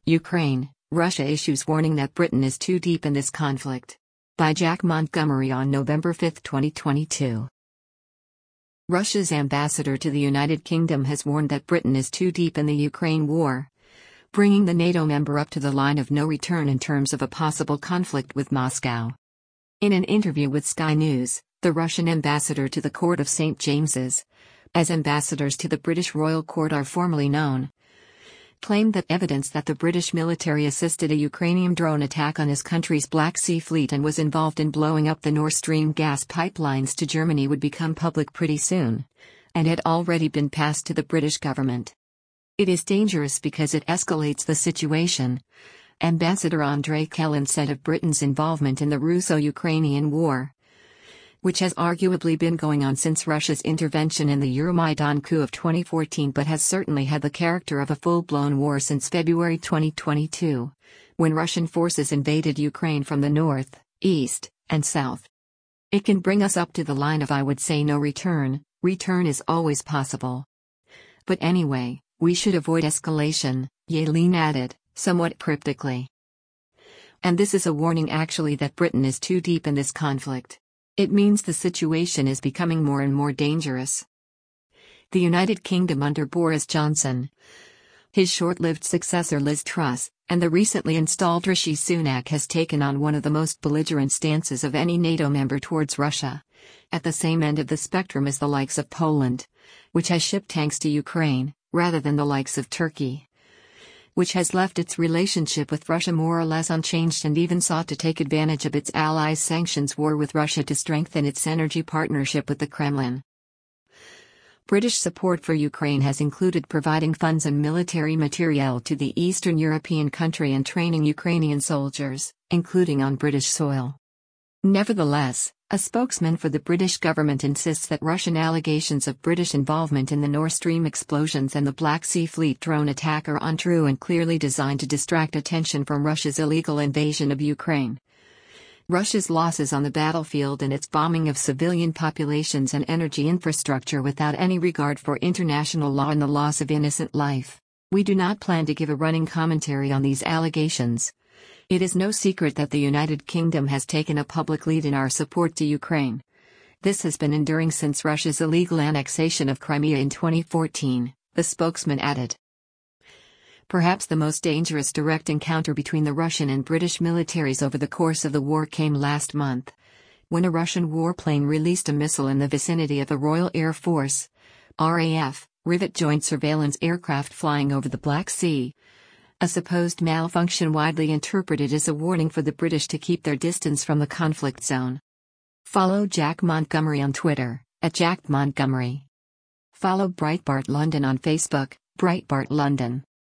Ukraine, Russia issues warning that Britain is too deep in this conflict. By Jack Montgomery on November 5, 2022. Russia's ambassador to the United Kingdom has warned that Britain is too deep in the Ukraine war, bringing the NATO member up to the line of no return in terms of a possible conflict with Moscow. In an interview with Sky News, the Russian ambassador to the Court of St. James's, as ambassadors to the British Royal Court are formally known, claimed that evidence that the British military assisted a Ukrainian drone attack on his country's Black Sea Fleet and was involved in blowing up the Nord Stream gas pipelines to Germany would become public pretty soon, and had already been passed to the British government. It is dangerous because it escalates the situation, Ambassador Andrei Kelin said of Britain's involvement in the Russo-Ukrainian war, which has arguably been going on since Russia's intervention in the Euromaidan coup of 2014 but has certainly had the character of a full-blown war since February 2022, when Russian forces invaded Ukraine from the north, east, and south. It can bring us up to the line of I would say no return. Return is always possible. But anyway, we should avoid escalation, Yelin added, somewhat cryptically. And this is a warning actually that Britain is too deep in this conflict. It means the situation is becoming more and more dangerous. The United Kingdom under Boris Johnson, his short-lived successor Liz Truss, and the recently installed Rishi Sunak has taken on one of the most belligerent stances of any NATO member towards Russia, at the same end of the spectrum as the likes of Poland, which has shipped tanks to Ukraine, rather than the likes of Turkey, which has left its relationship with Russia more or less unchanged and even sought to take advantage of its allies' sanctions war with Russia to strengthen its energy partnership with the Kremlin. British support for Ukraine has included providing funds and military materiel to the Eastern European country and training Ukrainian soldiers, including on British soil. Nevertheless, a spokesman for the British government insists that Russian allegations of British involvement in the Nord Stream explosions and the Black Sea Fleet drone attack are untrue and clearly designed to distract attention from Russia's illegal invasion of Ukraine. Russia's losses on the battlefield and its bombing of civilian populations and energy infrastructure without any regard for international law and the loss of innocent life. We do not plan to give a running commentary on these allegations. It is no secret that the United Kingdom has taken a public lead in our support to Ukraine. This has been enduring since Russia's illegal annexation of Crimea in 2014, the spokesman added. Perhaps the most dangerous direct encounter between the Russian and British militaries over the course of the war came last month, when a Russian warplane released a missile in the vicinity of the Royal Air Force (RAF) Rivet joint surveillance aircraft flying over the Black Sea. A supposed malfunction widely interpreted as a warning for the British to keep their distance from the conflict zone. Follow Jack Montgomery on Twitter, @JackMontgomery. Follow Breitbart London on Facebook, Breitbart London.